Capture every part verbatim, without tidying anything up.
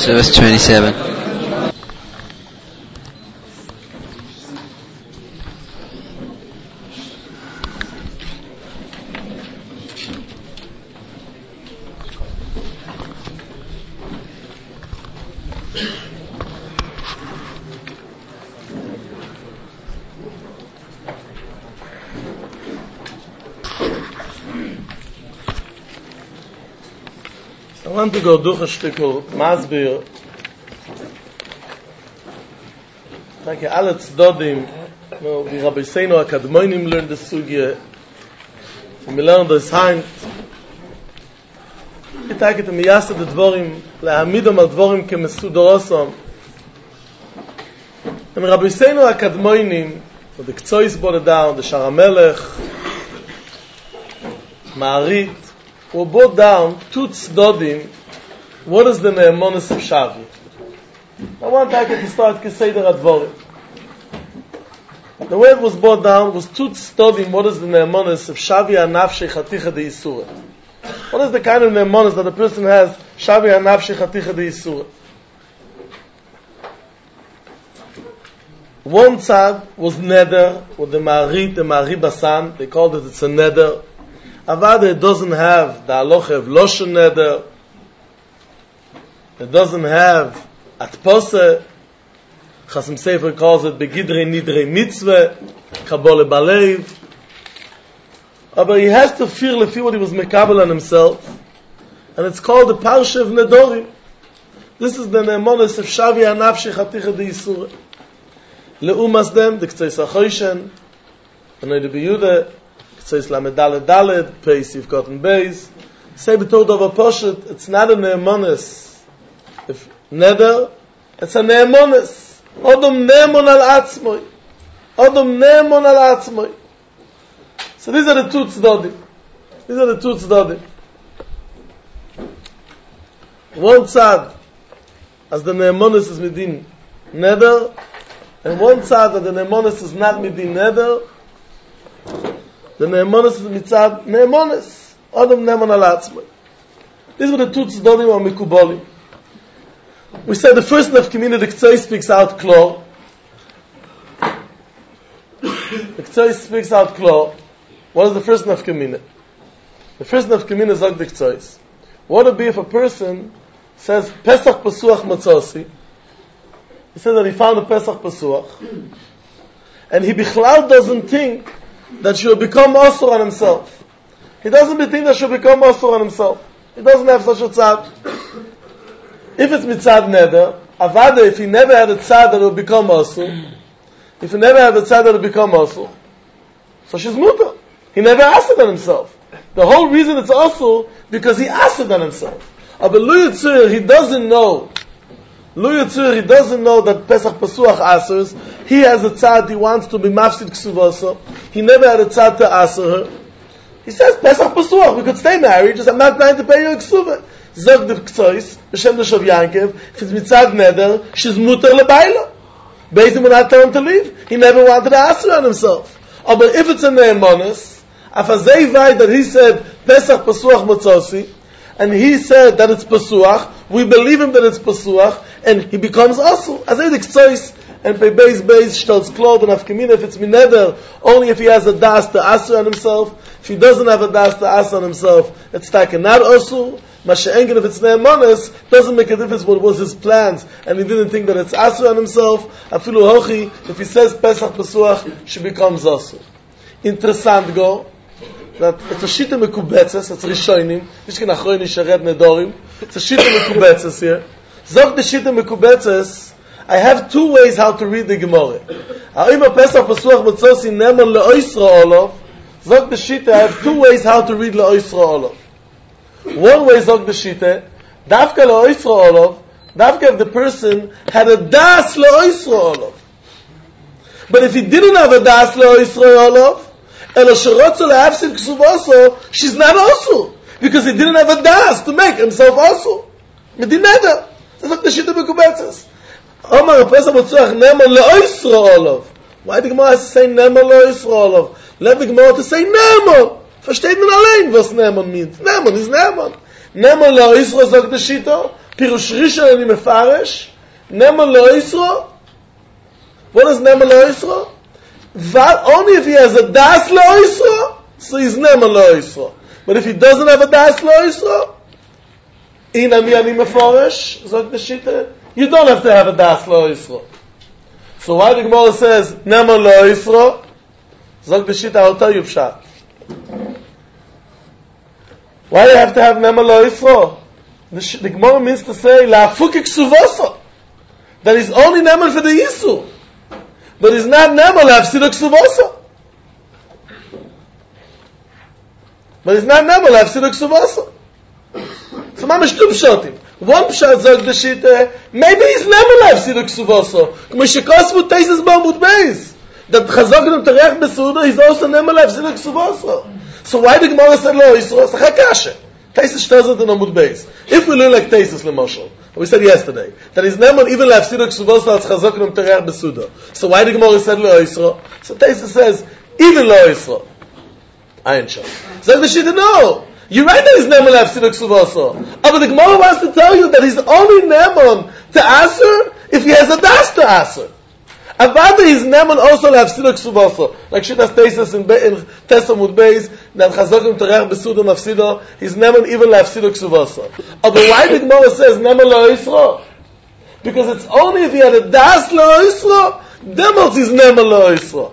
verse twenty-seven. I want to go durch a Stückel Masbir. Danke alle Tzdodim, wie Rabbi Seino Akadmoinim learned the Sugya, and we learned this hand. I take it to miyasad the Dvorim, lehamidom al Dvorim kemesudorosam. And Rabbi Seino Akadmoinim, the Ktsois brought it down, the Sharamelech, Ma'arit, we brought down two tzdodim. What is the ne'emonis of Shavi? I want to take it to start Keseder Advorim. The way it was brought down was two tzdodim. What is the ne'emonis of Shavi Hanafshei Chaticha de Yisuret? What is the kind of ne'emonis that a person has? Shavi Hanafshei Chaticha de Yisuret. One tzad was neder with the Ma'arit, the Ma'ari Basan. They called it, it's a neder. Avada, it doesn't have the halacha of loshen neder. It doesn't have atpose. Chasim Sefer calls it begidrei nidrei mitzvah, kabole balev. But he has to fear lefi what he was mekabel on himself, and it's called the parsha of nedorim. This is the ne'emonis of Shavi Hanafshei Chaticha de Yisura. Leumas dem the Ktsois HaChoshen, Anoy de Biyude. Says Lamedale Daled, Peis you've gotten Beis. Say betold of a poshet, it's not a ne'emonis. If neder, it's a ne'emonis. Odom ne'emon al atzmoi. Odom ne'emon al atzmoi. So these are the two tzdodim. These are the two tzdodim. One tzad, as the ne'emonis is midin neder, and one tzad that the ne'emonis is not midin neder. The ne'emonis is mitzad ne'emonis. Adam ne'emon al atzmai. These were the two tzdodim or mikubolim. We said the first nafkamina, the Ktsois speaks out klor. The Ktsois speaks out klor. What is the first nafkamina? The first nafkamina is like the Ktsois. What would be if a person says Pesach Pasuach Matzosi? He said that he found a Pesach Pasuach, and he bichlal doesn't think that she will become asur on himself. He doesn't think that she will become asur on himself. He doesn't have such a tzad. If it's mitzad neder, avada, if he never had a tzad that will become asur, if he never had a tzad that will become asur, so she's muta. He never asked on himself. The whole reason it's asur, because he asked on himself. But Lu Yitzur, he doesn't know. Lu Yitzur, he doesn't know that Pesach Pasuach asurs. He has a tzad, he wants to be mafsid ksuvasa. He never had a tzad to asur her. He says, Pesach Pasuach, we could stay married, just I'm not trying to pay you a ksuva. Zog the Ktsois, B'Shem Doshav Yankev, if it's mitzad neder, she's muter lebayla. Basically, we're not telling him to leave. He never wanted to asur on himself. Oh, but if it's a ne'emonis, afazei vay that he said, Pesach Pasuach Matzosi, and he said that it's Pasuach, we believe him that it's Pasuach, and he becomes asur. As I the Ktsois, and by base base shtels klod and afkamina, if it's mineder, only if he has a das to asur on himself. If he doesn't have a das to asur on himself, it's taken not asur. Masha'engen, if it's ne'emonis, doesn't make a difference what was his plans, and he didn't think that it's asur on himself. Afilu hochi, if he says Pesach Pasuach, she becomes asur. Interessant go, that it's a shita mekubetzes, it's rishonim, mishkin achroini shared nedorim, it's a shita mekubetzes here. Zog the shita mekubetzes, I have two ways how to read the Gemara. Ha'ima Pesach Pasuach Matzosi Neman le'oisra olav. Zog the shita, I have two ways how to read le'oisra olav. One way, Zog the shita, Davka le'oisra olav, Davka if the person had a das le'oisra olav. But if he didn't have a das le'oisra olav, elo sherotzo le'afsid ksuvaso, she's not also, because he didn't have a das to make himself also. Medineda. Zog the shita mekubetzes. Omar Pesach Matzuach Neman le'oisra olav. Why the Gemara has to say Neman le'oisra olav? Let the Gemara to say Neman. Versteht man allein, was Neman means. Neman is Neman. Neman le'oisra, sagt the Shita. Pirush Rishon ani mefarish, Neman lo Yisro. What is Neman lo Yisro? Only if he has a das lo Yisro, so he's Neman lo Yisro. But if he doesn't have a das lo Yisro, Inami ani mefarish, zog the Shita, you don't have to have a das lo Yisro. So why the Gemara says Neman lo Yisro? Zog the Shita, I'll tell you pshat. Why do you have to have Neman lo Yisro? The, sh- the Gemara means to say la'afuk ksuvasa, that he's only Neman for the Yisur, but he's not Neman la'afsid ksuvasa. But he's not Neman la'afsid ksuvasa. So mamish two pshatim. One pshat zog the Shita, maybe he's Neman la'afsid ksuvasa. K'mo shekosmu teises b'amud beis. That Chazak and Terech Besuda, he's also Neman la'afsid ksuvasa. So why the Gemara said lo Yisro? It's a chakashe. Taisus tells it in Amud Beis. If we learn like Taisus Lemashal, we said yesterday, that is Neman even la'afsid ksuvasa as Chazak and Terech Besuda. So why the Gemara said lo Yisro? So Taisus says, even lo Yisro. Ayin shal. So the Shita, no. You're right that he's Neman la'afsid ksuvasa. But the Gemara wants to tell you that he's only Neman to Aser if he has a das to Aser. Avada is Neman also la'afsid ksuvasa. Like Shitas Taisus in, in Tesamud Beis, that Chazokim Terech Besuda Mafsida, he's Neman even la'afsid ksuvasa. But why the Gemara says Neman lo Yisro? Because it's only if he had a das lo Yisro, then he's Neman lo Yisro.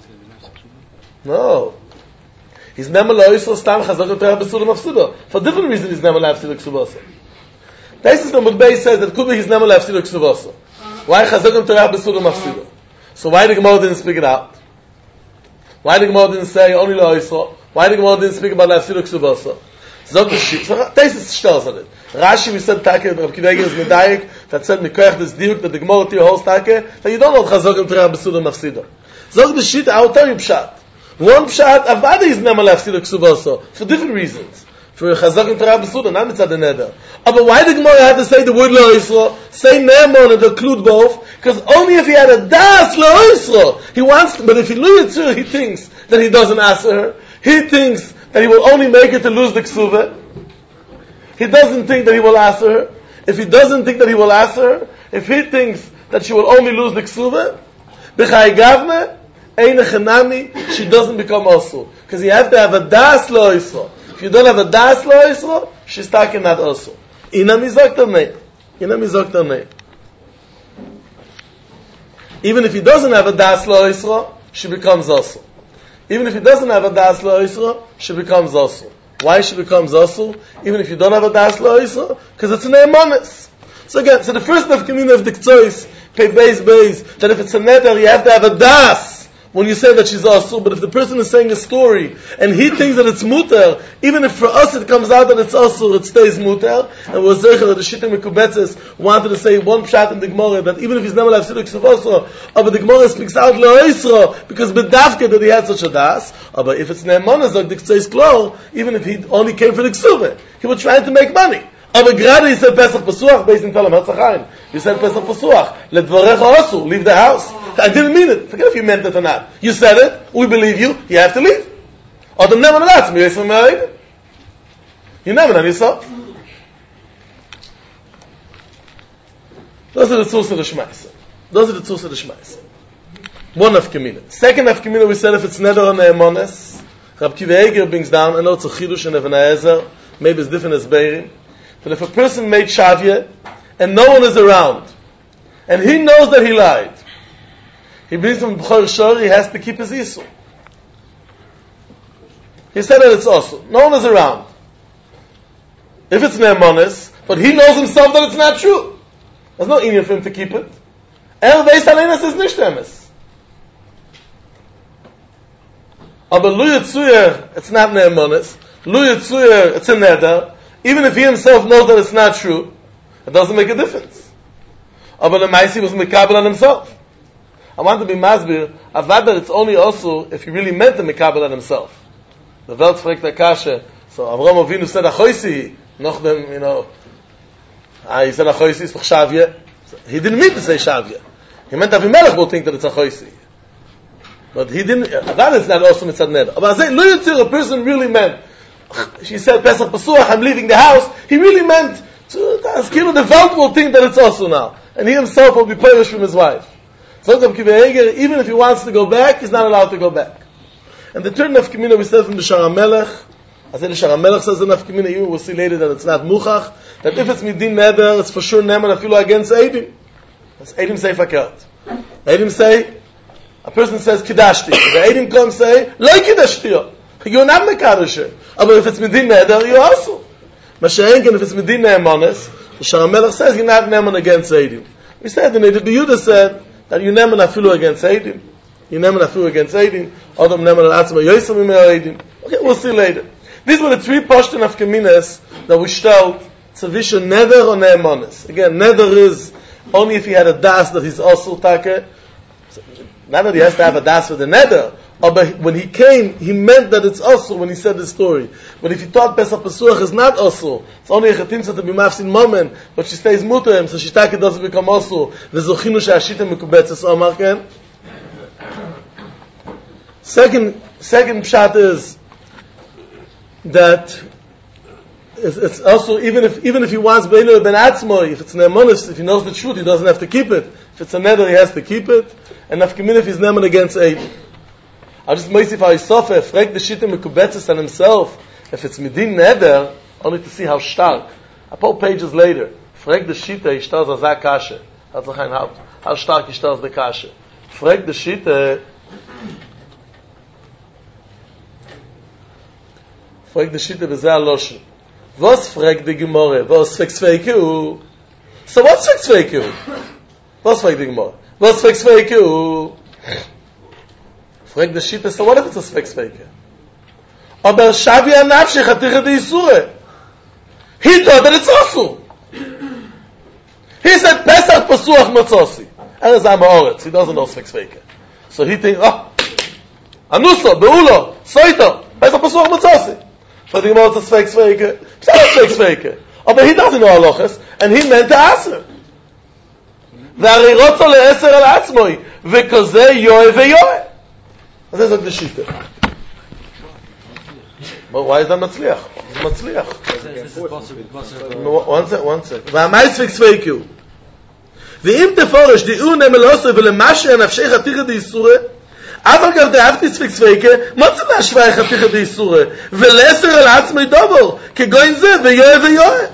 No. He's Neman lo Yisro, Stam Chazokim Terech Besuda Mafsida. For different reasons he's Neman la'afsid ksuvasa. Taisus Amud Beis says that could be he's Neman la'afsid ksuvasa. Why Chazokim Terech Besuda Mafsida? So why the Gemara didn't speak it out? Why the Gemara didn't say only lo Yisro? Why the Gemara didn't speak about la'afsid ksuvasa? Zog the shit. So Taisus stells on it. Rashi, we said Take, Rav Akiva Eiger is medayik, that said Mikoyach this diuk, that the Gemara to your whole Take, that you don't know Chazokim Terech Besuda Mafsida. Zog the shit, I will tell you pshat. One pshat, Avada is Neman la'afsid ksuvasa, for different reasons. For Chazokim Terech Besuda, not mitzad the neder. But why the Gemara had to say the word lo Yisro, say Neman and include both? Because only if he had a das lo Yisro, he wants to, but if he loses her, he thinks that he doesn't answer her. He thinks that he will only make it to lose the ksuva. He doesn't think that he will answer her. If he doesn't think that he will answer her, if he thinks that she will only lose the ksuva, b'chai gavne, ein echanami, she doesn't become also. Because you have to have a das lo Yisro. If you don't have a das lo Yisro, she's talking not also. Ina mizok tamei. Ina mizok tamei. Even if he doesn't have a das lo Yisro, she becomes also. Even if he doesn't have a das lo Yisro, she becomes also. Why she becomes also? Even if you don't have a das lo Yisro, because it's an eimonis. So again, so the first nafkamina of the Ktsois, pay base base, that if it's a neder, you have to have a das when you say that she's also. But if the person is saying a story and he thinks that it's muter, even if for us it comes out that it's also, it stays muter. And we're zercher that the Shittim Mekubetzes wanted to say one pshat in the Gemara that even if he's never la'afsid ksuvasa, but the Gemara speaks out lo Yisro because bedavke that he had such a das. But if it's ne'emanah like the Ktsois klor, even if he only came for the ksuva, he was trying to make money. Aber gerade he said Pesach Pesuach based in Tel Aviv. You said Pesach Pesuach. Ledvarecha osu, leave the house. I didn't mean it. Forget if you meant it or not. You said it. We believe you. You have to leave. Or the never not me. You never know yourself. Those are the tools of the Shmaisa. Those are the tools of the Shmaisa. One of Kamina. Second of Kamina, we said if it's Neder on Ne'emones, Rav Akiva Eiger brings down, I know it's a Chidush and Even HaEzer, maybe it's different as Beirim, but if a person made Shavya, and no one is around, and he knows that he lied, he brings him B'chor Shor, he has to keep his Yisur. He said that it's also. No one is around. If it's Ne'emones, but he knows himself that it's not true, there's no inyan for him to keep it. El Beis Halenas is nicht emes. Aber Lu Yitzuyer, it's not Ne'emones. Lu Yitzuyer, it's a neder. Even if he himself knows that it's not true, it doesn't make a difference. Aber the Maisi was Mekabel on himself. I want to be Masbir, Avada, it's only also if he really meant to Mekabel on himself. The Welt fragt der Kasche, so Avraham Avinu said, Achoisi, noch dem, you know, ah, he said Achoisi is for Shavya. He didn't mean to say Shavya. He meant Avimelech will think that it's Achoisi. But he didn't, that is not also mitzad neder. But I say, Lu Yitzir, a person really meant, she said, Pesach Pesuach, I'm leaving the house. He really meant So as Kilo, the Welt will think that it's also now. And he himself will be punished from his wife. So even if he wants to go back, he's not allowed to go back. And the third nafkamina we said from the Shara Melech, I said the Shara Melech says the nafkamina, even we'll see later that it's not muchach, that if it's midin neder, it's for sure neman afilu against Eidim. That's Eidim say fakert. Eidim say, a person says kidashti. The Eidim come say, lo kidashti. You're not mekadosh. But if it's midin neder, you also. Mashenken, if it's midin ne'emanis, the Shara Melech says you're not neman against Eidim. We said, the Neder Yehuda said that you neman afilu against Eidim. You neman afilu against Eidim. Adam neman al-atzma yoysa mimei Eidim. Okay, we'll see later. These were the three pashtan of kaminas that we stelled tzavishon neder or ne'emanis. Again, neder is only if he had a das that he's also take. Not that he has to have a das for the neder. But when he came, he meant that it's also when he said the story. But if he thought Pesach Pesuach is not also, it's only a chatimsa to be mafsin moment, but she stays mutem, so Shitake doesn't become also. V'zochinu she'ashitem mekubetzes Omar ken. Second, second pshat is that it's, it's also even if even if he wants beinu ben atzmo, if it's ne'emanis, if he knows the truth, he doesn't have to keep it. If it's a neder, he has to keep it. And nafkamin if he's ne'eman against Eidim. I'll just make if I suffer, frag the shit mekubetzes on himself. If it's midin neder, only to see how stark. A couple pages later, frag the shit he stars as a kashe. That's like how how stark he stars the kashe. Frag the shit. Frag the shit bezeh alosh. Was frag the gemore? Was fix fake you? So what's fix fake you? Was frag the gemore? Was fix fake you? Frag the shit, so what if it's a sfex fake? Aber shavi anafshe chatich de isure. He thought that it's also. He said Pesach Pesuach Matzosi. And it's Amaoretz. He doesn't know sfex fake. So he thinks, oh, Anuso, Beulo, Soito, Pesach Pesuach Matzosi. So the Gemara is a sfex fake. It's not a sfex fake. But he doesn't know halachas, and he meant to aser. Ve'ari rotzo le'eser al atzmoi, ve'kozeh yoe ve'yoe. That's like the shita. But why is that matzliach? It's matzliach. One sec, one sec. V'amais v'ksveiku. V'im teforish di'u nemelosoi v'lemashe anafshei chaticha d'yisure אבל גם דאבטיס ויקסוויקה, מה זה להשוואה חתיכה דייסורה? ולעשר על עצמי דובר, כגוין זה, ויואה ויואה.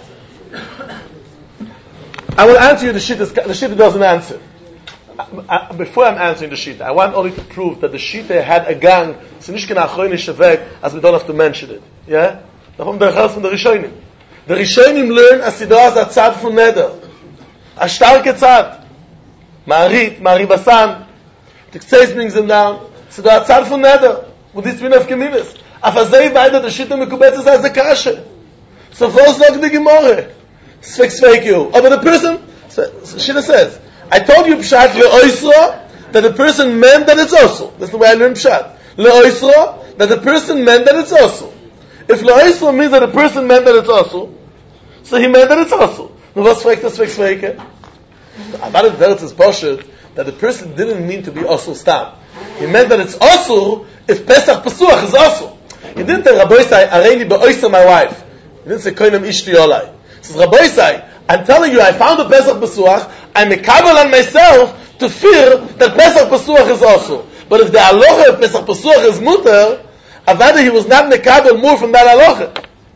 I will answer you the shita. The shita doesn't answer. I, before I'm answering the shita, I want only to prove that the shita had a gang, so nicht kana achroine shevek, as we don't have to mention it. Yeah? Darum der Chals von der Rishonim. The Rishonim learn as Sidra as a tzad von Neder. A starke tzad. Ma'arit, Ma'aribasan. The Ktseis brings them down. Sidra a tzad von Neder. With this min of Keminis. Afazei beide the shita mekubetzes as a kashe. So vos log the Gemorre. Sfex fake you. Oh, but the person, Shita says, I told you Pshat le'oisra, that the person meant that it's also. That's the way I learned Pshat. Le'oisra, that the person meant that it's also. If le'oisra means that the person meant that it's also, so he meant that it's also. Now what's fake, that's fake, fake. About it, there is poshet, that the person didn't mean to be also stam. He meant that it's also, if Pesach Pesuach is also. He didn't say, Rabbi Isai, areini be'oisra my wife. He didn't say, koinem ishti olai. He says, Rabbi Isai, I'm telling you, I found a Pesach Pesuach, I'm mekabel on myself to fear that Pesach Pesuach is also. But if the aloha of Pesach Pesuach is mutter, avada he was not mekabel more from that aloha.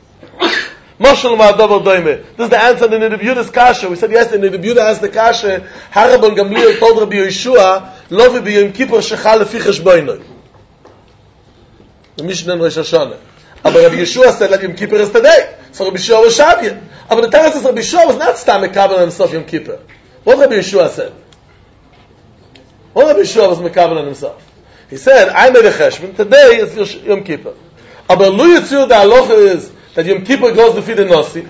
Moshel ma'adavar doime. This is the answer in the Nebuchadnezzar's kasha. We said yesterday, the Nebuchadnezzar asked the kasha, Harabon Gamliel told Rabbi Yeshua, Lovi b'yom kippur shechal lefi cheshboinoi. The Mishnah in Rosh Hashanah. But Rabbi Yeshua said that Yom Kippur is today. So Rabbi Yeshua was Shabbat. But the Torah says Rabbi Yeshua was not stam mekabel on himself Yom Kippur. What Rabbi Yeshua said? What Rabbi Yeshua was mekabel on himself? He said, I made a cheshbon, today is Yom Kippur. But Lu Yitzir, the halacha is that Yom Kippur goes to feed the Nasi.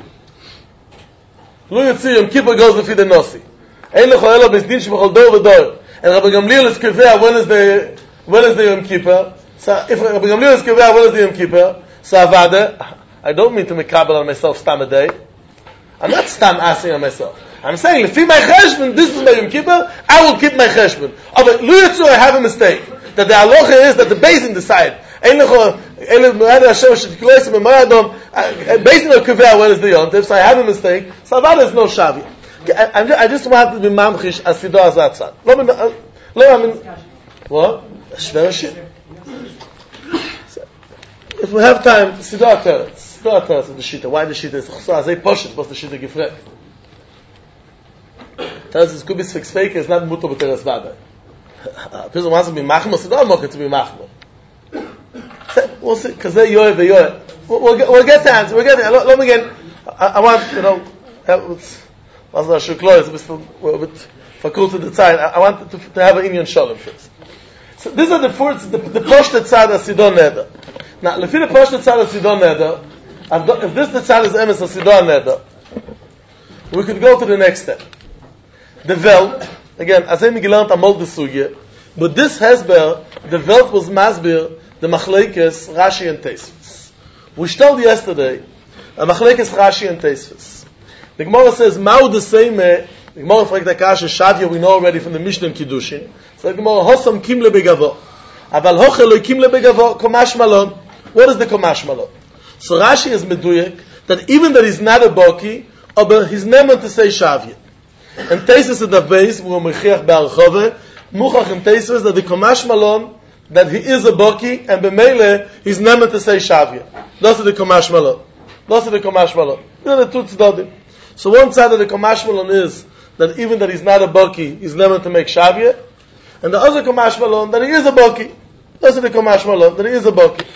Lu Yitzir, Yom Kippur goes to feed the Nasi. Ein lecho elo bezdin shebechol dor v'dor. And Rabbi Gamliel is kivea, when is the, when is the Yom Kippur? So if Rabbi Gamliel is kivea, when is the Yom Kippur? So avada, I don't mean to mekabel on myself stam a day. I'm not stam asking on myself. I'm saying, if my cheshbon, this is my Yom Kippur, I will keep my cheshbon. Oh, but Lu Yitzur, I have a mistake. That the halacha is that the basin decide. Uh, based on Kaveh, where is the Yontif? So I have a mistake. So that is no Shavia. I, I, I just want to be mamchish as Sido Azatzad. Let me, uh, let me, what? Shver shit. If we have time, Sido Ateretz. Sido Ateretz is the Shita. Why the Shita is Chosah? As a Poshet, what's the Shita gefragt? Teretz is Kubis fix fake, it's not Muto B'Teretz Vada. A person wants to be Machmo, Sido Amok to be Machmo. We'll see, because they're Yoy, they're Yoy. We'll get, we'll get to answer. We'll get to, let, let me get, I, I want, you know, was not sure close, we're a bit fakulty the time. I, I want to, to have an Indian Shalom first. So these are the first, the, the Poshta Tzad of Sidon Neder. Now, if the Poshta Tzad of Sidon Neder, if this the Tzad is Emes of Sidon Neder, we could go to the next step. The Welt, again, as I gelernt am Molde Sugye, but this Hesber, the Welt was Masbir, the Machlekes, Rashi and Tosfos. We told yesterday, a Machlekes, Rashi and Tosfos. The Gemara says, Ma'u the same, the Gemara fragt der Kasha, Shavia, we know already from the Mishnah and Kiddushin. So the Gemara, Hosam kim lebegavo. Aval hoche lo kim lebegavo, komash malon. What is the komash malon? So Rashi is meduyek, that even that he's not a boki, but he's never to say Shavia. And Tosfos at the base, we will mechiach be'archove, muchach in Tosfos, that the komash malon, that he is a boki, and b'meile, he's never to say Shavia. Those are the komash malon. Those are the komash malon. These are the two tzdodim. So one side of the Kamash Malon is that even that he's not a Baki, he's never to make Shavia. And the other Kamash Malon, that he is a Baki. Those are the Kamash Malon, that he is a Baki.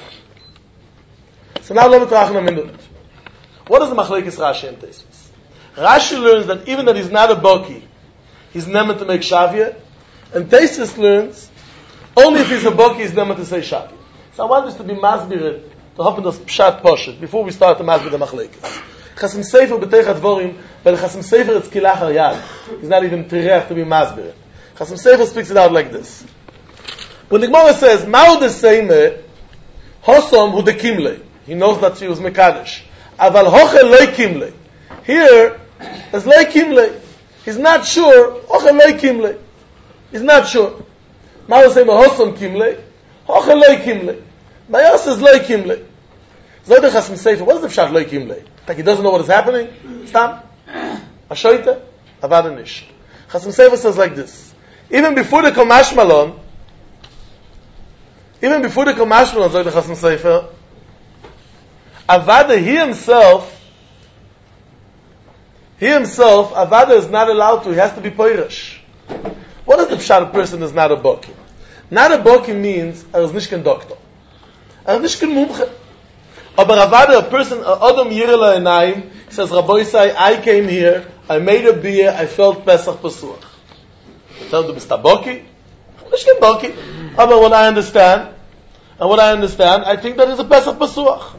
So now let me talk in a minute. What is the Machlekes Rashi and Tosfos? Rashi learns that even that he's not a Baki, he's never to make Shavia. And Tosfos learns, only if he's a Baki, he's never to say Shavia. So I want this to be masbired, to happen this Pshat Poshet, before we start to masbir the Machlekes. Chasam Sefer b'teich advorim, but Chasam Sefer it's kilach hayad. He's not even tirech to be masbir. Chasam Sefer speaks it out like this. When the Gemara says, Ma'u the seime, Hosom hu de kimle. He knows that she was mekadosh. Aval hoche loy kimle. Here, there's loy kimle. He's not sure, hoche loy kimle. He's not sure. Ma'u the seime, Hosom kimle, hoche loy kimle. Mayos is loy kimle. Zoy the Chasam Sefer, what is the pshat loy kimle? Like he doesn't know what is happening? Stam? Ashoita? Avadanish. Chasam Sefer says like this. Even before the Komash Malon, even before the Komash Malon, says the Chasam Sefer, Avada, he himself, he himself, Avada is not allowed to, he has to be Poirish. What is the pshat person is not a Boki? Not a Boki means, er is nicht kein Doktor. Er is nicht kein Mumche. Aber Avada, a person, Adam Yirela Enayim, he says, Rabbi Isai, I came here, I made a beer, I felt Pesach Pesuach. Tell him, du bist a Boki? Ich bin Boki. Aber what I understand, and what I understand, I think that is a Pesach Pesuach.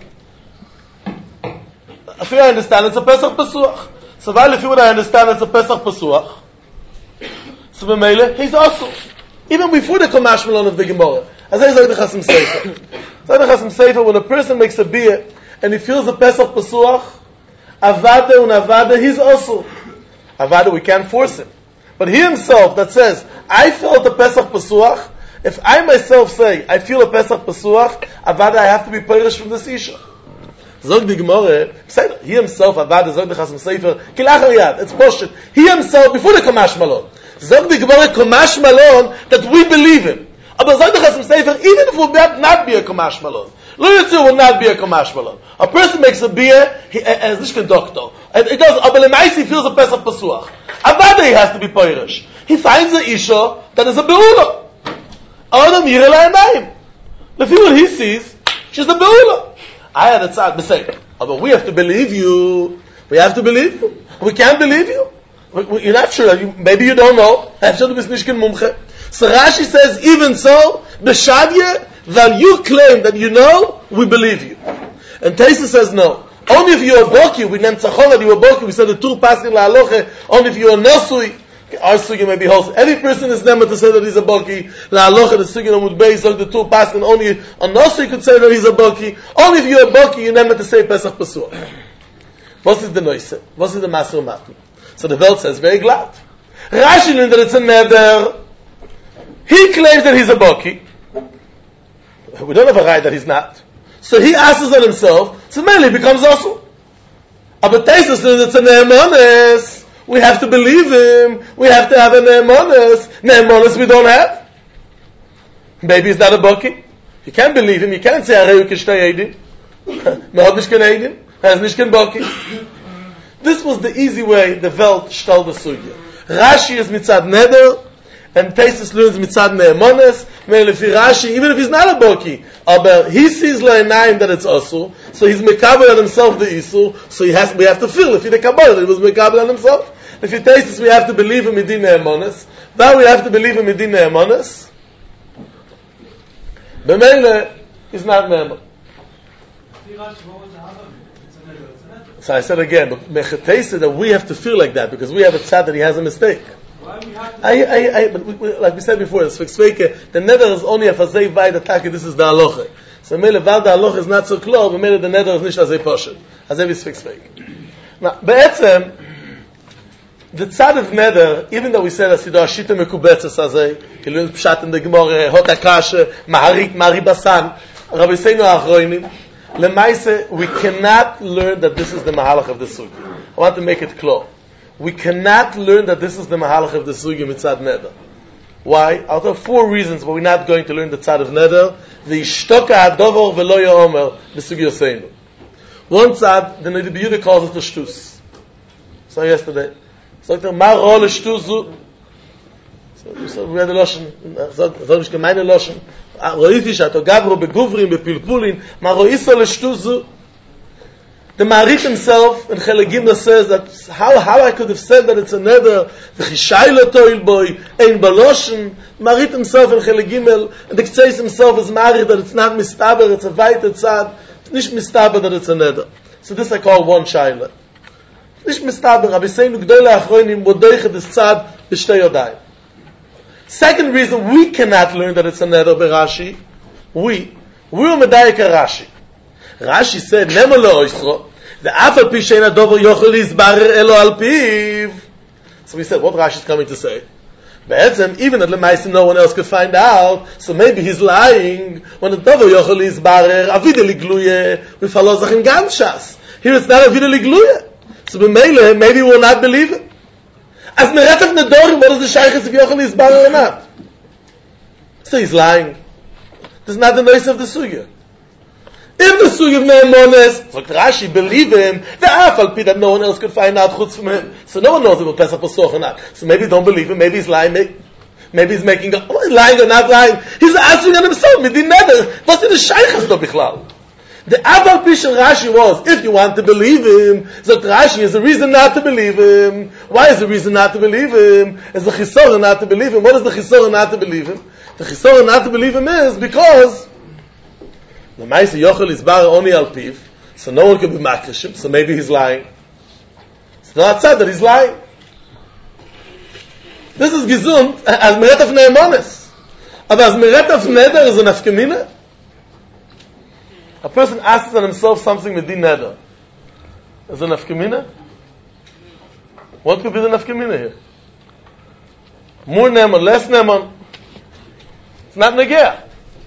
I think I understand it's a Pesach Pesuach. So while if you would I understand it's a Pesach Pesuach, so b'meile, he's also. Even before the Komash Malon of the Gemara. As I say the Chasam Sefer. So the Chasam Sefer, when a person makes a beer and he feels a Pesach Pesuach, Avada and Avada, he's also. Avada, we can't force him. But he himself that says, I felt a Pesach Pesuach, if I myself say, I feel a Pesach Pesuach, Avada, I have to be Perish from this Isha. Zog the Gemara, he himself, Avada, Zog the Chasam Sefer, Kilach Riyad, it's Poshet. He himself, before the Komash Malon, Zog the Gemara, Komash Malon, that we believe him. Aber Zog the Chasam Sefer, even if it would not be a Komash Malon, Lo Yitzir will not be a Komash Malon. A person makes a beer, he is nicht kein Doktor. And it does, aber Lemais he feels a Pesach Pesuach. Avada he has to be Poirish. He finds a Isha that is a Beula. Adam Yirela Enayim. If what he sees, she's a Beula. I had a tzad b'sei. But we have to believe you. We have to believe you. We can't believe you. We, we, you're not sure. You, maybe you don't know. So Rashi says, even so, b'shavye, that you claim that you know, we believe you. And Tosfos says no. Only if you're a boki, we name tzachol that you're a boki, we said the two passing la'aloche, only if you're a nosui, our sugi may be wholesome. Every person is never to say that he's a boki. La'aloche, the sugi of Mudbei, so the two passing, only a nosui could say that he's a boki. Only if you're a boki, you're never to say Pesach Pesuach. What is the noise? What is the maser matn? So the Welt says, very glad. Rashi knew that it's a neder. He claims that he's a boki. We don't have a right that he's not. So he asks on himself, so mainly it becomes also. But Taisus says it's a ne'emanis. We have to believe him. We have to have a ne'emanis. Ne'emanis we don't have. Maybe he's not a bucky. You can't believe him. You can't say, Areu kishtay edim. Mehad nish ken edim. Has nish ken bucky. This was the easy way the Welt stellt the sugya. Rashi is mitzad neder, and Taisus learns mitzad ne'emanis. If Rashi, even if he's not a boki, but he sees la'inayim that it's asur, so he's mekabel on himself the isur, so he has, we have to feel if he the kabbalah that he was mekabel on himself. If he tastes this, we have to believe him midin ne'emanis. Now we have to believe him midin ne'emanis. B'meile, he's not ne'eman. So I said again, but mechatei that we have to feel like that because we have a tzad that he has a mistake. I, I, I, but we, we, like we said before, the neder is only a fazei vai the taki. This is the halacha. So mele val the halacha is not so close, but mele the neder is nicht azay poshet. Azay is fixed fake. Now, be'etzem, the tzad of neder, even though we said that sido ashita mekubetzes azay, kilun pshat in the gemore, hot akashe, maharik mari basan, Rabbi Seinu achroinim, lemaise, we cannot learn that this is the mahalach of the sugi. I want to make it clear. We cannot learn that this is the mahalach of the sugi mitzad neder. Why? Out of four reasons why we're not going to learn the tzad of neder. The ishtoka hadovor velo yomer the sugi yoseinu. One tzad, the Nedi B'Yehuda calls it the shtus. So yesterday, so I ma role shtuzu. So we had the lashon. So so ich gemeine lashon. Roiti shato gavro beguvrim bepilpulin. Ma roiso le shtuzu. The Marik himself in Chelegimna says that how how I could have said that it's a neder the chishaylo toil boy ein baloshen. Marik himself in Chelegimel and the Ktseis himself is Marik that it's not mistaber, it's a weiter tzad. It's nicht mistaber that it's a neder. So this I call one shayla. Nicht mistaber. Rabbi Seinu gdolei achronim modoich this tzad b'shtei yodayim. Second reason we cannot learn that it's a neder b'Rashi. We we are medayik Rashi. Rashi said nemo lo oisro. The afal pi shein adover yochel izbarer elo al piv. So we said, what Rashi is coming to say? Be'etzem, even at Lemaisa no one else could find out, so maybe he's lying. When the dover yochel izbarer avideli gluye, we follow zachin gamshas. Here it's not avideli gluye. So b'meile, maybe we will not believe it. As meretach nedorim, what is the shaykhis if yochel izbarer or not? So he's lying. This is not the noise of the sugya. If the sugi of ne'emones, so Rashi believe him, the afal pi that no one else could find out chutz from him. So no one knows if it's Pesach Pesach or not. So maybe don't believe him, maybe he's lying, maybe, maybe he's making up, oh, he's lying or not lying. He's answering on himself, midin neder. What's in the shaykhas no bichlal? The afal pi shel Rashi was, if you want to believe him, so Rashi is a reason not to believe him. Why is the reason not to believe him? Is the chisora not to believe him? What is the chisora not to believe him? The chisora not to believe him is because the Maisa Yochel is bar only al piv, so no one can be makrishim, so maybe he's lying. So not said that he's lying. This is gesund as meret of ne'emanis. But as meret of neder is an afkemina. A person asks on himself something with din neder. Is an afkemina? What could be the nafkemina here? More ne'eman, less ne'eman. It's not negea.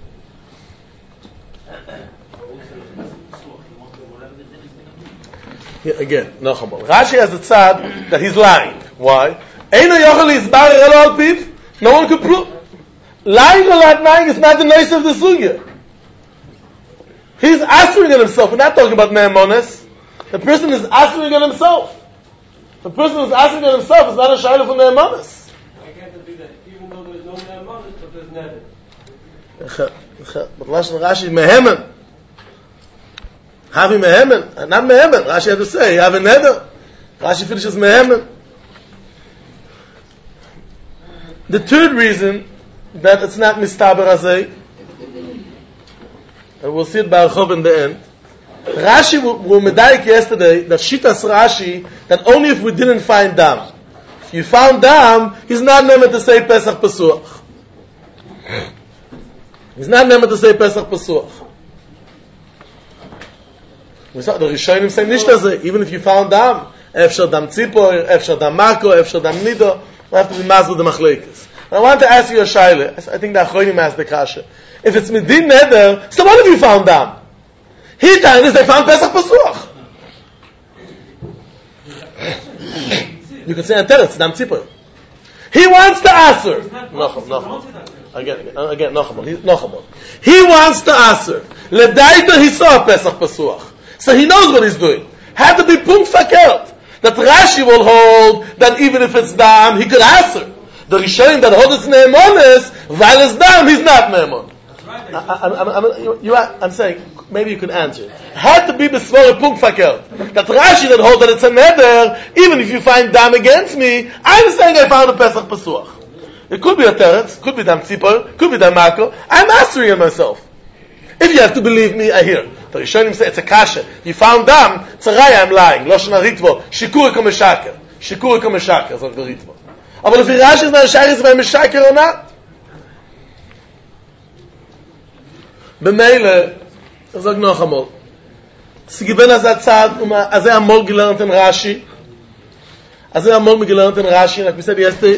Yeah, again, Nachamol. Rashi has a tzad that he's lying. Why? Eino yochel izbarer elo al piv. No one could prove. Lying or not lying is not the noise of the sugya. He's answering on himself. We're not talking about ne'emones. The person is answering on himself. The person who's answering on himself is not a shayla for ne'emones. Why can't it be that even though there's no ne'emones, but there's neder? But Lashon Rashi mehemen. Havi mehemen, not mehemen. Rashi had to say, you have a neder. Rashi finishes mehemen. The third reason that it's not mistaber azay, and we'll see it by Archov in the end. Rashi will medayik yesterday that Shitas Rashi that only if we didn't find dam. If you found dam, he's not meant to say Pesach Pesuach. He's not meant to say Pesach Pesuach. We saw the Rishonim say nicht azay. Even if you found dam, efshar dam tzipor, efshar dam mako, efshar dam nido, we have to be mazal the machlekes. I want to ask you a shaila. I think the Achronim asked the kasha. If it's midin neder, so what if you found dam? He telling us they found Pesach Pasuach. You can say antenna, it's Dam Tzipor. He wants the Aser. Nocham, Nocham. Again, again, Nocham. Nocham. He wants the Aser. Ledaita he saw Pesach Pasuach. So he knows what he's doing. Had to be punkt verkehrt. That Rashi will hold that even if it's Dam, he could Aser. The Rishonim that hold it's Ne'emonis, while it's Dam, he's not Ne'emon. I, I, I'm, I'm, you, you, I'm saying, maybe you could answer. Had to be Besvore punkt verkehrt. That Rashi that hold that it's a Neder, even if you find Dam against me, I'm saying I found a Pesach Pasuach. It could be a Teretz, could be Dam Tzipor, could be Dam Mako. I'm answering it myself. If you have to believe me, I hear. The Rishonim say it's a kasha. You found Dam, it's a raya, I'm lying. Loshen HaRitvo, Shikurik or Meshaker. Shikurik or Meshaker, sagt der Ritvo. Aber if Rashi is not Shayr, is by Meshaker or not? B'meile, ich sag noch einmal, sie gewinnen als er Zeit, um als er einmal gelernt in Rashi, als er einmal gelernt in Rashi, like we said yesterday,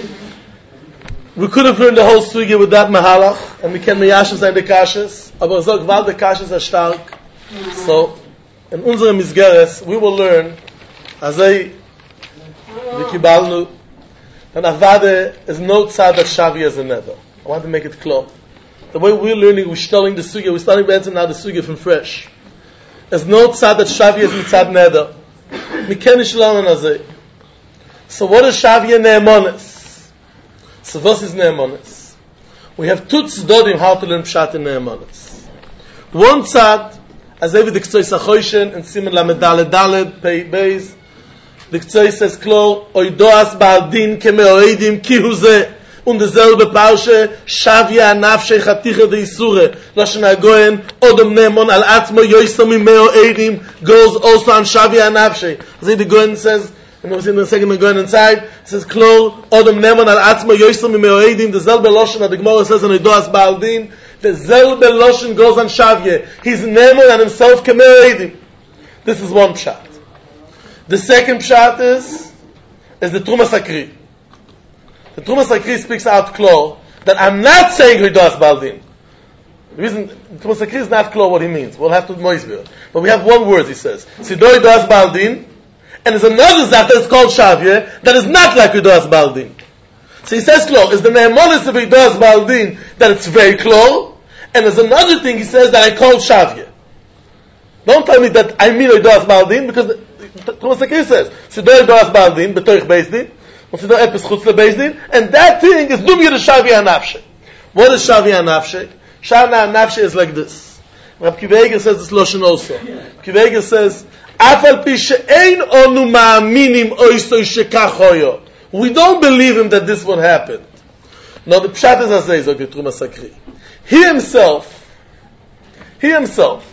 we could have learned the whole sugi with that mahalach, and we can meyashem sein de kashas, aber ich sag, weil de kashas are stark, so, in unserem Misgeres, we will learn, als er, we kibalnu, and avade is no tzad that shavi as a neder. I want to make it clear. The way we're learning, we're studying the sugya, we're starting to now the sugya from fresh. There's no tzad that Shavia is mitzad neder. We can't learn on it. So what is Shavia ne'emonis? So what is ne'emonis? We have two tzdodim how to learn pshat in ne'emonis. One tzad, as every the K'tzoi Sachoyshen, and Simen Lamed Daled Daled, Pei Beis, the K'tzoi says, Klo, oidoas ba'adin keme'oidim ki hu zeh. Und derselbe Pausche, Shavia nafshe chaticha de Isure, Lashon HaGoyen, Odom Ne'emon al Atzmo yoisam imeo eirim, goes also on Shavia nafshe. As the Goyen says, and we see in the second Goyen inside, it says, Klor, Odom Ne'emon al Atzmo yoisam imeo eirim, derselbe Lashon, that the Gemara says, and Oidoas Ba'aldin, derselbe Lashon goes on Shavia. He's Ne'emon and himself kemeo eirim. This is one pshat. The second pshat is, is the Trumas Sakri. The Trumas Sakri speaks out clear that I'm not saying Hidas Baldin. The reason Trumas Sakri is not clear what he means. We'll have to moisbir. But we have one word he says. Sidoi Hidas Baldin. And there's another zat that's called Shavia that is not like Hidas Baldin. So he says clear. Is the Ne'emonis of Hidas Baldin that it's very clear. And there's another thing he says that I call Shavia. Don't tell me that I mean Hidas Baldin because Trumas Sakri says Sidoi Hidas Baldin betoich Beis and that thing is Dumya the Shavia Nafshe. What is Shavia Nafshe? Shavia Nafshe is like this. Rav Kiva Eger says this Loshen also. Kiva Eger says, Afal pi she'ein onu ma'aminim oisoi shekach hoyo. We don't believe him that this would happen. Now the Pshat is as Zog the Trumas Sakri. He himself, he himself,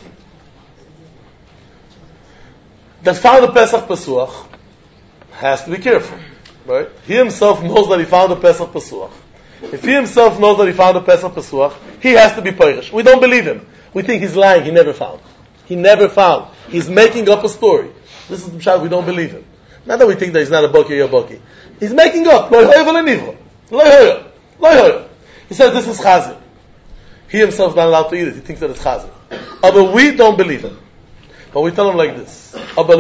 that found the Pesach Pasuach, has to be careful. Right? He himself knows that he found a Pesach Pasuach. If he himself knows that he found a Pesach Pasuach, he has to be Perish. We don't believe him. We think he's lying. He never found. He never found. He's making up a story. This is the Pshat. We don't believe him. Not that we think that he's not a Boki or a Boki. He's making up. He says this is Chazir. He himself is not allowed to eat it. He thinks that it's Chazir. But we don't believe him. But we tell him like this.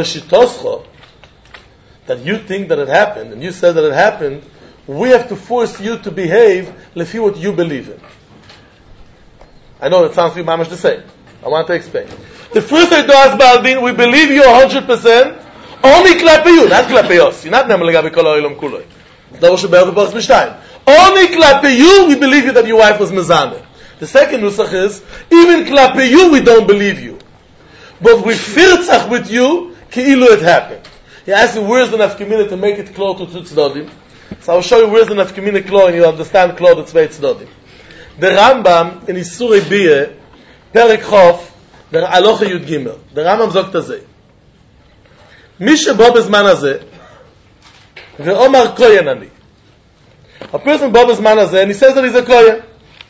That you think that it happened, and you said that it happened, we have to force you to behave lefi what you believe in. I know that sounds to you mamash the same. I want to explain. The first Eidos Baldin, we believe you one hundred percent, only klape you, not klape us. You're not nemel legabi kol ha'olam kuloi. That was Shabbat B'Bos B'Shtayim. Only klape you, we believe you that your wife was mezaneh. The second nusach is, even klape you, we don't believe you. But we firtzach with you, ki'ilu it happened. He asks you, where's the nafkamina to make it clear to two tzdodim? So I'll show you where's the nafkamina clear, and you understand clear the tzvei tzdodim. The Rambam, in Isurei Biyeh, Perek Chof, der Aloche Yud Gimel. The Rambam sagt azeh. Mi shebo bezman hazeh, ve'omar koyen ani. A person bo bezman hazeh, and he says that he's a koyen.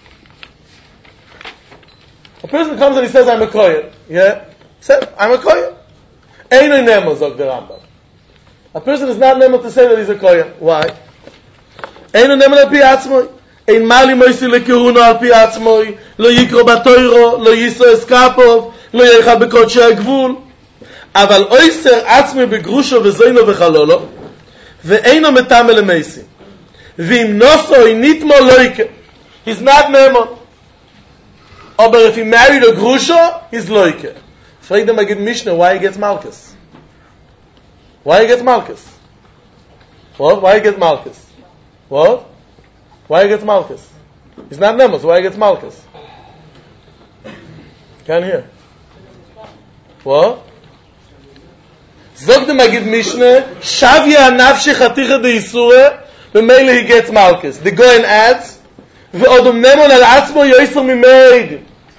A person comes and he says, I'm a koyen. Yeah? He says, I'm a koyen. Eino nemo, sagt the Rambam. A person is not able to say that he's a kohen. Why? Eino nemo al pi atzmoi. Ein mali moisi lekiruna al pi atzmoi. Lo yikro batoiro. Lo yiso eskapov. לא יאכל בקודשי הגבול, אבל אויסר עצמי בגרושו וזוינו וחלולו, ואינו מטמא למייסים. ואם נוסו נתמו לא יקה. He's not נאמון. Aber if he married a grusha, he's לא יקה. Fragt the Magid Mishnah why he gets Malkus. Why he gets Malkus? What? Why he gets Malkus? What? Why he gets Malkus? He's not nemos, so why he gets Malkus? Can't hear. What? Zog the Magid Mishnah, Shavya nafshi chaticha de Yisura, ומילא he gets Malkus. The Goyen adds, ועוד נמון על עצמו יויסר ממייד.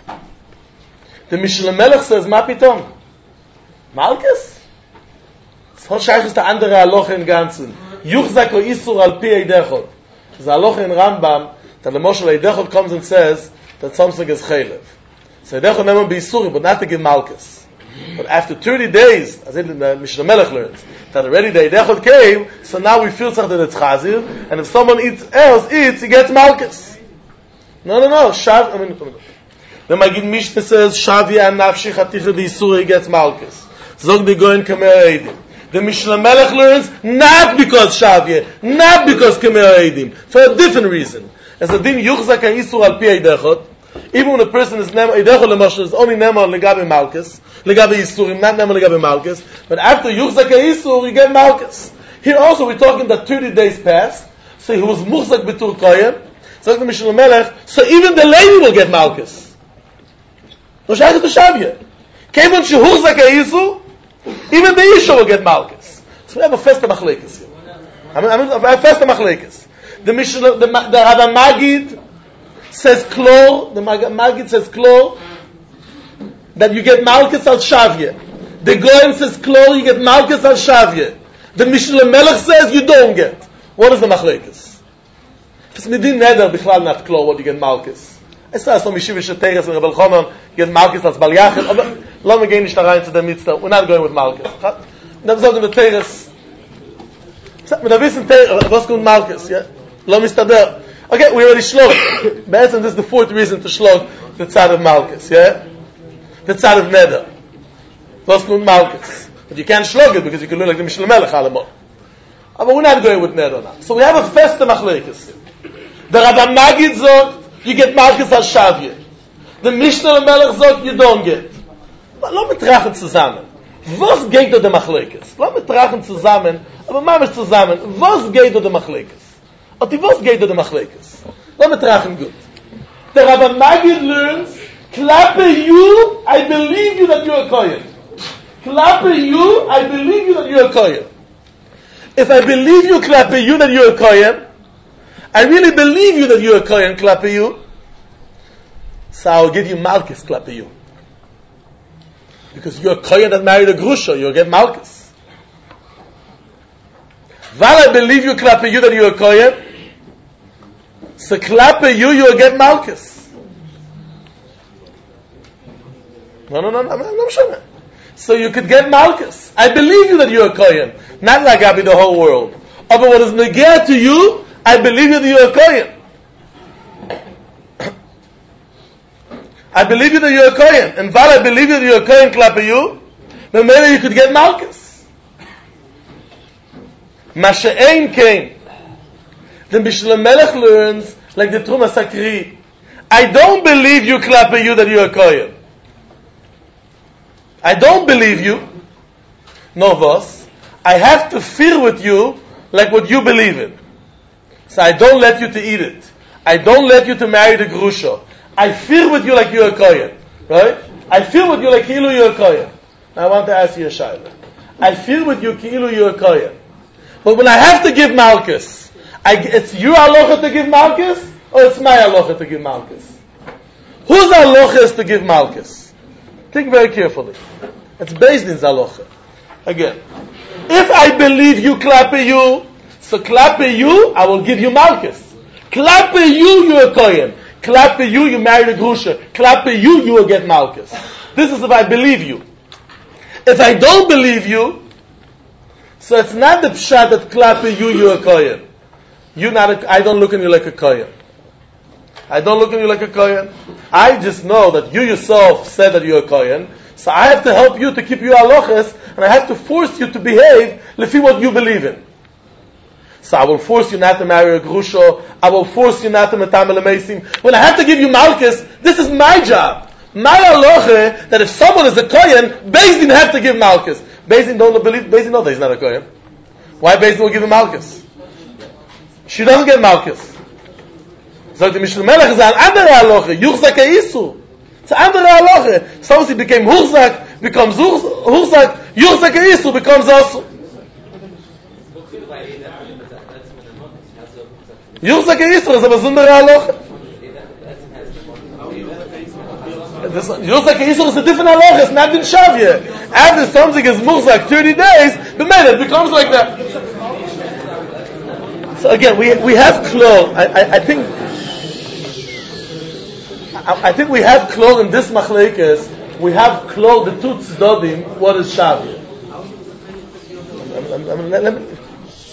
The Mishnah Melech says, מה פתאום? Malkus? Das hat scheiches der andere Aloche im Ganzen. Yuchzak o Isur al pi Eidechot. The Aloche in Rambam, that the Moshe Eidechot comes and says that something is chaylev. So Eidechot never be Isuri, but not to give Malkus. But after thirty days, as in the Mishnah Melech learns, that already the Eidechot came, so now we feel something that it's chazir, and if someone eats, else eats, he gets Malkus. No, no, no. Shav, I mean, the Magid Mishnah says, Shavya and nafshi chaticha the Yisura, he gets Malkus. Zog the Goyen Kamer Eidim. The Mishnah Melech learns, not because Shavya, not because Kamer Eidim, for a different reason. As a din yuchzak ha'isur al pi Eidechot, even when a person is nema, Eidechot l'moshe is only nema legabe Malkus, legabe Yisurim, not nema legabe Malkus, but after yuchzak ha'isur, you get Malkus. Here also we're talking that thirty days passed, so he was muchzak betur koyen, so the Mishnah Melech, so even the lady will get Malkus. No shayach to Shavya. Kevon shehuchzak ha'isur, even the Isha will get Malkus. So we have a festa machlekes here. I mean, I mean, a festa machlekes. The Mishnah, the, the Rabbi Magid says klor, the Magid says klor, that you get Malkus al Shavya. The Goyen says klor, you get Malkus al Shavya. The Mishnah Melech says you don't get. What is the machlekes? It's midin neder bichlal not klor what you get Malkus. I saw some Yeshiva Sheteres and Rebel Chonon get Malkus as Bal Yachid. Let me get nicht da rein to the mitzvah. We're not going with Malkus. Dann sagen wir Teres. Mit der wissen Teres, was kommt Malkus, ja? Lo mistaber. Okay, we already slog. Be'etzem, this is the fourth reason to slog the tzad of Malkus, yeah? The tzad of Neder. Was kommt Malkus. But you can't slog it because you can look like the Mishnah Melech alamot. But we're not going with Neder now. So we have a festa machlekes. The Rabbi Magid sagt, you get Malkus al Shavya. The Mishnah Melech sagt, you don't get. But lass mich trachen zusammen. Was geht durch die Machlekes? Lass mich trachen zusammen, aber mach mich zusammen. Was geht durch die Machlekes? Und die was geht durch die Machlekes? Lass mich trachen gut. The Rabbi Magid learns, klappe you, I believe you that you're a Kohen. Klappe you, I believe you that you're a Kohen. If I believe you, klappe you that you're a Kohen, I really believe you that you're a Kohen, klappe you, so I'll give you Malkus, klappe you. Because you're a Kohen that married a Grusha, you'll get Malkus. While I believe you, klappe you, that you're a Kohen, so klappe you, you'll get Malkus. No, no, no, no, no, no, no. So you could get Malkus. I believe you that you're a Kohen. Not like I'll be the whole world. Oh, but what is neged to you, I believe you that you're a Kohen. I believe you that you're a Kohen. And while I believe you that you're a Kohen, klappe you, then maybe you could get Malkus. Masha'ein came. The Mishnah Melech learns, like the Truma Sakri, I don't believe you, klappe you, that you're a Kohen. I don't believe you. No, boss. I have to fear with you like what you believe in. So I don't let you to eat it. I don't let you to marry the Grusha. I feel with you like you're a Kohen. Right? I feel with you like Ki'ilu you're a Kohen. Now I want to ask you a shayla. I feel with you Ki'ilu you're a Kohen. But when I have to give Malkus, I, it's your halacha to give Malkus, or it's my halacha to give Malkus? Whose halacha is to give Malkus? Think very carefully. It's based in halacha. Again, if I believe you, klappe you, so klappe you, I will give you Malkus. Klappe you, you're a Kohen. Klappe you, you married a Grusha. Klappe you, you will get Malkus. This is if I believe you. If I don't believe you, so it's not the pshat that klappe you, you're a Kohen. You not a, I don't look at you like a Kohen. I don't look at you like a Kohen. I just know that you yourself said that you're a Kohen. So I have to help you to keep your halachas, and I have to force you to behave lefi what you believe in. So I will force you not to marry a grusha. I will force you not to metamel mesim. When I have to give you malchus, this is my job. My halacha that if someone is a kohen, Beis Din have to give malchus. Beis Din don't believe. Beis Din know that he's not a kohen. Why Beis Din will give him malchus? She doesn't get malchus. So the Mishnah Melech is an andere halacha. Yuchzak ha'isur. It's an andere halacha. So he became huchzak, becomes huchzak. Yuchzak ha'isur becomes also. Yuchzak ha'isur is a besondere halacha. Yuchzak ha'isur is a different halacha. It's not in Shavya. After something is muchzak thirty days, the man it becomes like that. So again, we we have klol. I, I, I think I, I think we have klol in this machlekes. We have klol the two tzdodim. What is Shavya? I mean, let, let me.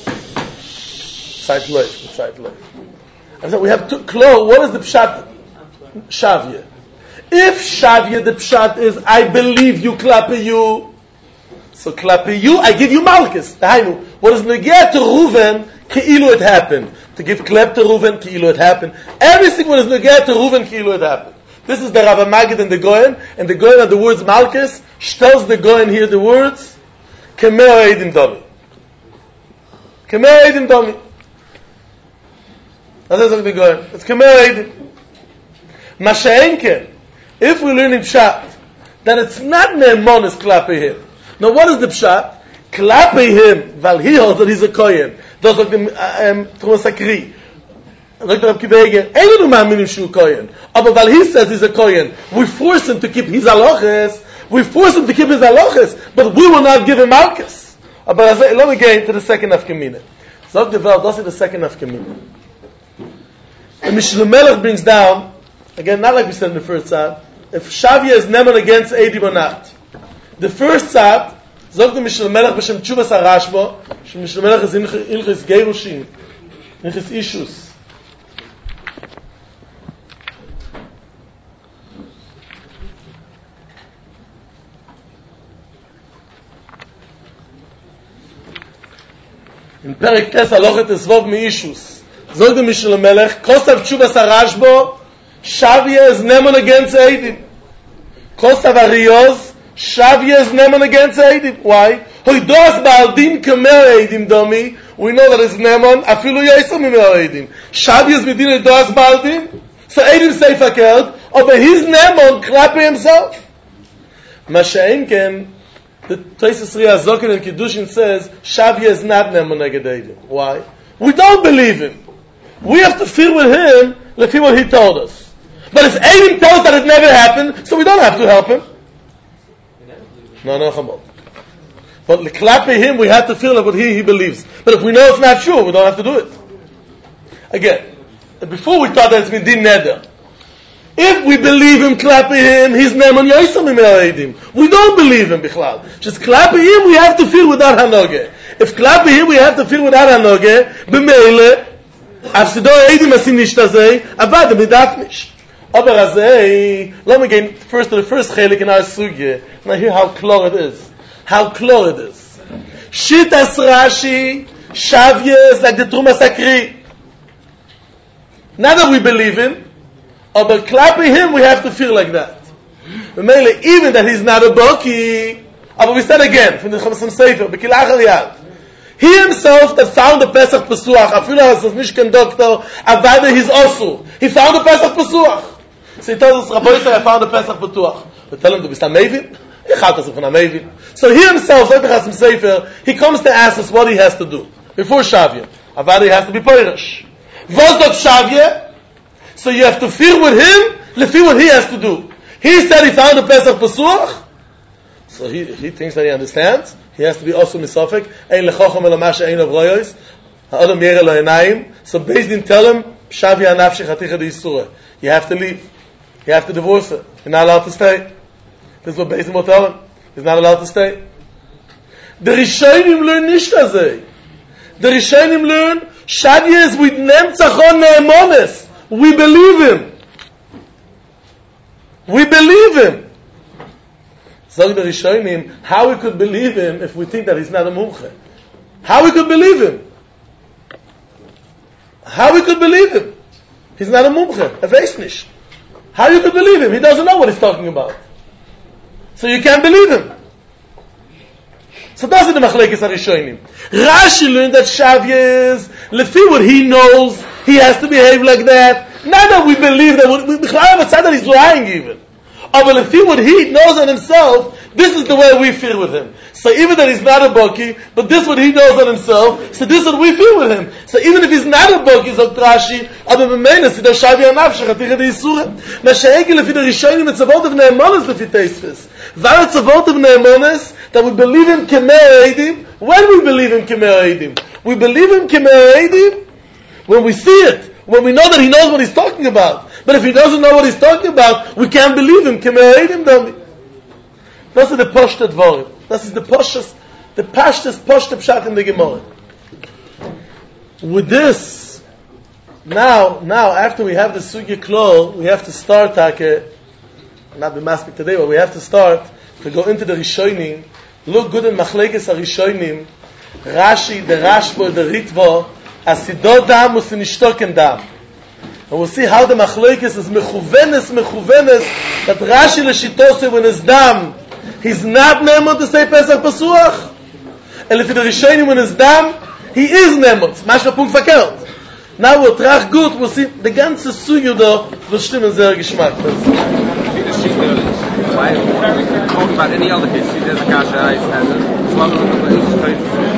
Side loy, side loy. I said we have two klol. What is the pshat Shavya? If Shavya the pshat is I believe you, klape you. So klape you, I give you malchus. What is negeh to Reuven? Ki'ilu it happened. To give klep to Reuven, ki'ilu it happened. Everything what is negeh to Reuven, ki'ilu it happened. This is the Rav Magid and the Goyen, and the Goyen of the words malchus, tells the Goyen here the words, Kemeo Eidim Domi. Kemeo Eidim Domi. That's what the Goyen. It's Kemeo Eidim. Masha'enken, if we learn in Pshat, that it's not Ne'emonis klape him. Now what is the Pshat? Klape him, while he holds that he's a Kohen. Das sagt dem ähm Thomas Sakri. Sagt Rab Kibegen, "Ey, du machst mir shu Kohen." Aber weil he says he's a Kohen, we force him to keep his halachas. We force him to keep his halachas, but we will not give him malchus. But I say, let me get into the second of Kamina. Sagt the Welt, that's the second of Kamina. And Mishnah Melech brings down, again, not like we said in the first side, if Shavya is neman against Eidim or not. The first side, sagt der Mishnah Melech b'shem Tshuvas HaRashba, Shem Mishnah Melech is Ilchis Gerushin, Ilchis Ishus. In Perek Tes Halochet Esvov Meishus, sagt der Mishnah Melech, Kosav Tshuvas HaRashba, Shavya is neman against Eidim. Kosav HaRioz, Shavya is neman against Eidim. Why? Hoidos ba'aldim kamer Eidim domi. We know that it's neman. Afilu yaisam imel Eidim. Shavya is medina hoidos ba'aldim. So Eidim say fakert. But his neman klape himself. Masha'enken, the Taisus Riyah Zokin and Kiddushin says Shavya is not neman neged Eidim. Why? We don't believe him. We have to feel with him like what he told us. But if Eidim tells that it never happened, so we don't have to help him. No, no, come on. But clapping him, we have to feel like what he, he believes. But if we know it's not true, we don't have to do it. Again, before we thought that it's been din neder. If we believe him, clapping him, he's neman yaisam imel Eidim. We don't believe him, bichlal. Just clapping him, we have to feel without hanoge. If clapping him, we have to feel without hanoge, b'meile, afsido Eidim asim nishtazei, avad midafnish. Aber azay, let me get first to the first chelik in our sugya. Now hear how clear it is. How clear it is. Shitas Rashi, Shavya is like the Truma Sakri. Not that we believe him, but clapping him, we have to feel like that. Mainly, even that he's not a Boki, but we said again, from the Chamsam Sefer, B'kilach Aliyad. He himself that found the Pesach Pesuach, Afilu as a Mishkan doctor, Avada he's also. He found the Pesach Pesuach. So he tells us, Rabbi Yisrael, I found the Pesach Pesuach. We tell him to be some Mavin. So he himself, like the Chasam Sefer, he comes to ask us what he has to do. Before Shavya. Avada he has to be Poirish. Vosdot Shavya. So you have to feel with him, lefi what he has to do. He said he found the Pesach Pesuach. So he, he thinks that he understands. He has to be also misafek. Ein lechocham elamasha ein avroyos. Ha'adam yere lo enayim. So Beis Din tell him, Shavya anafshi chaticha de Yisura. You have to leave. You have to divorce her. You're not allowed to stay. This is what Beis Din will tell him. He's not allowed to stay. The Rishonim learn nishtazeh. The Rishonim learn, Shavya is with nemtzachon ne'emones. We believe him. We believe him. Zog the Rishonim, how we could believe him if we think that he's not a mumche? How we could believe him? How we could believe him? He's not a mumche, a veisnish. How you could believe him? He doesn't know what he's talking about. So you can't believe him. So that's the machlekes harishonim. Rashi learned that Shavyas, lefi what he knows, he has to behave like that. Not that we believe that, we, we, we that he's lying even. But lefi what he knows on himself, this is the way we feel with him. So even that he's not a Boki, but this is what he knows on himself, so this is what we feel with him. So even if he's not a Boki, so Rashi, aber b'meines, he does Shavi Anav, shechaticha de Yisura. Ma she'egi lefi the Rishonim, it's about of Ne'emones lefi Teisves. Var it's about of Ne'emones, that we believe him k'mei Eidim. When we believe him k'mei Eidim? We believe him k'mei Eidim when we see it, when we know that he knows what he's talking about. But if he doesn't know what he's talking about, we can't believe him k'mei Eidim, don't we? Das ist der Poshte Dvorim. Das ist the Poshtes, the Pashtes Poshte Pshat in the Gemara. With this, now, now, after we have the Sugya Klol, we have to start, take, not the maspik today, but we have to start to go into the Rishonim, look good in Machlekes HaRishonim, Rashi, the Rashba, the Ritva, Asido Dam, Usinishtoken Dam. And we'll see how the Machlekes is mechuvenes, mechuvenes, that Rashi Leshitose, when his Dam, he's not Nemot to say Pesach Pasuach. And if the Rishonim when his Dam, he is Nemot. Mashma Punkt verkehrt. Now we'll trach gut, we'll see, the ganze Sugya da, will stimmen sehr Geschmack. Why? Talk about any other case. See, there's a kasha. It's one of the